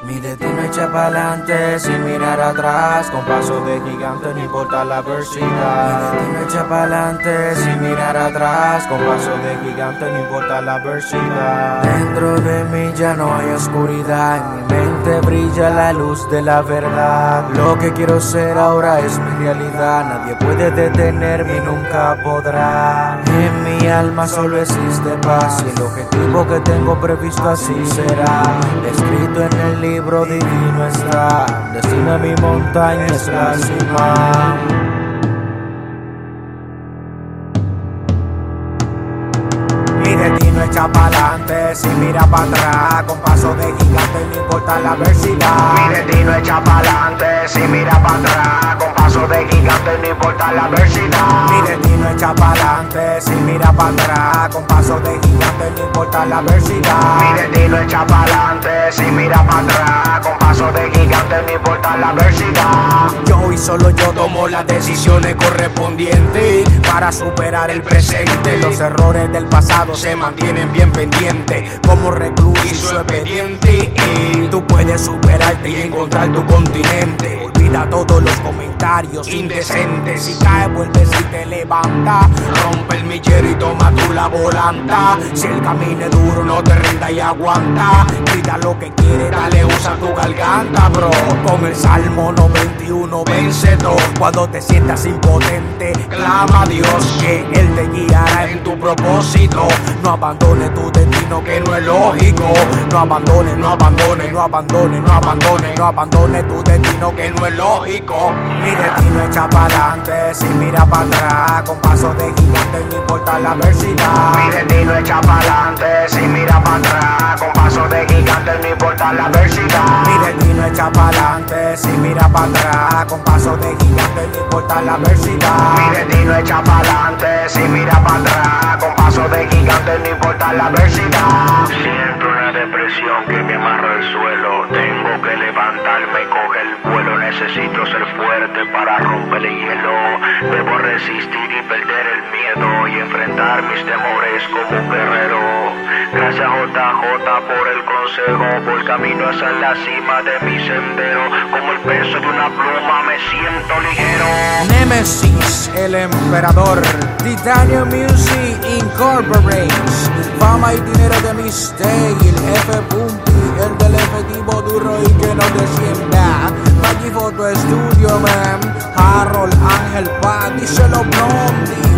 Mi destino echa pa'lante sin mirar atrás, con paso de gigante no importa la adversidad. Mi destino echa pa'lante sin mirar atrás, con paso de gigante no importa la adversidad. Dentro de mí ya no hay oscuridad, en mi mente brilla la luz de la verdad. Lo que quiero ser ahora es mi realidad, nadie puede detenerme y nunca podrá. En mi alma solo existe paz y el objetivo que tengo previsto así será. Escrito en el libro divino está, destino a mi montaña es la cima. Mi destino echa pa'lante sin mirar para atrás, con paso de gigante no importa la adversidad. Mi destino echa pa'lante sin mirar para atrás, con paso de gigante no importa la adversidad. Mi destino echa pa'lante sin mirar para atrás, con paso de gigante no importa la adversidad. Mi destino echa pa'lante sin mirar para atrás, con paso de gigante no importa la adversidad. Yo y solo yo tomo las decisiones correspondientes para superar el presente. Los errores del pasado se mantienen bien pendientes, como recluir su expediente. Y tú puedes superarte y encontrar tu continente. Olvida todos los comentarios indecentes. Si caes, vuelves y te levanta. Rompe el millero y toma tú la volanta. Si el camino es duro, no te rindas y aguanta. Grita lo que quieres, dale, usa tu garganta, bro. Con el Salmo 91 vencedor. Cuando te sientas impotente, clama a Dios que Él te guiará en tu propósito. No abandones tu destino que no es lógico. No abandones, no abandones, no abandones, no abandones, no abandones tu destino que no es lógico. Mi destino echa pa'lante sin mirar para atrás, con paso de gigante no importa la adversidad. Mi destino echa pa'lante sin mirar para atrás, con paso de gigante no importa la adversidad. Mi destino echa pa'lante sin mirar para atrás, con paso de gigante no importa la adversidad. Mi destino echa pa'lante sin mirar para atrás, con paso de gigante no importa la adversidad. Siento una depresión que me amarra al suelo. Tengo que levantarme y coger el vuelo. Necesito ser fuerte para romper el hielo. Debo resistir y perder el miedo y enfrentar mis temores como un guerrero. Gracias JJ por el consejo, por camino hacia la cima de mi sendero. Como el peso de una pluma me siento ligero. Nemesis, el emperador. Titanium Music Incorporates. Fama y dinero de Mistake. El F. Punti, el del efectivo duro y que no te sienta. Maggi Photo Studio, man. Harold Ángel Paz, díselo Blondie.